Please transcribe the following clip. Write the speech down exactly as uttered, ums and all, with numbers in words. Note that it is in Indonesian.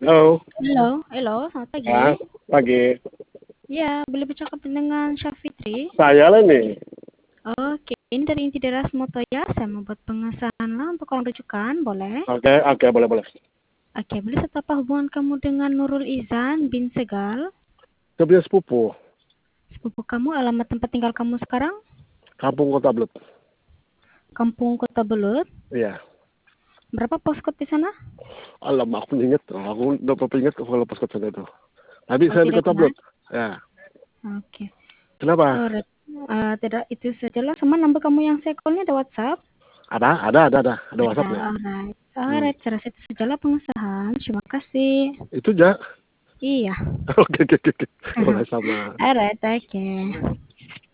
Halo. Halo halo, selamat pagi. Ya, pagi. Iya, boleh bercakap dengan Syafitri? Saya lah nih. Oke, ini dari Inti Deras Motoya. Saya membuat pengesahan lah untuk uang rujukan, boleh? Oke, oke, boleh, boleh. Oke, boleh serta apa hubungan kamu dengan Nurul Izan bin Segal? Saya punya sepupu, Sepupu kamu, alamat tempat tinggal kamu sekarang? Kampung Kota Blut. Kampung Kota Belut. Iya. Berapa postcode di sana? Alamak, aku inget. Aku udah pernah inget kalau pas ke sana itu. Tapi Oh, saya di tidak Kota ingat? Blut. Ya. Oke. Kenapa? Alright. Uh, tidak itu sajalah. Sama nomor kamu yang saya call-nya ada WhatsApp? Ada, ada, ada, ada. Ada Ada, WhatsApp-nya. alright. Hmm. Alright, saya rasa itu sajalah pengesahan. Terima kasih. Itu aja. Iya. Oke, oke, oke. Oke, sama. Alright, okay.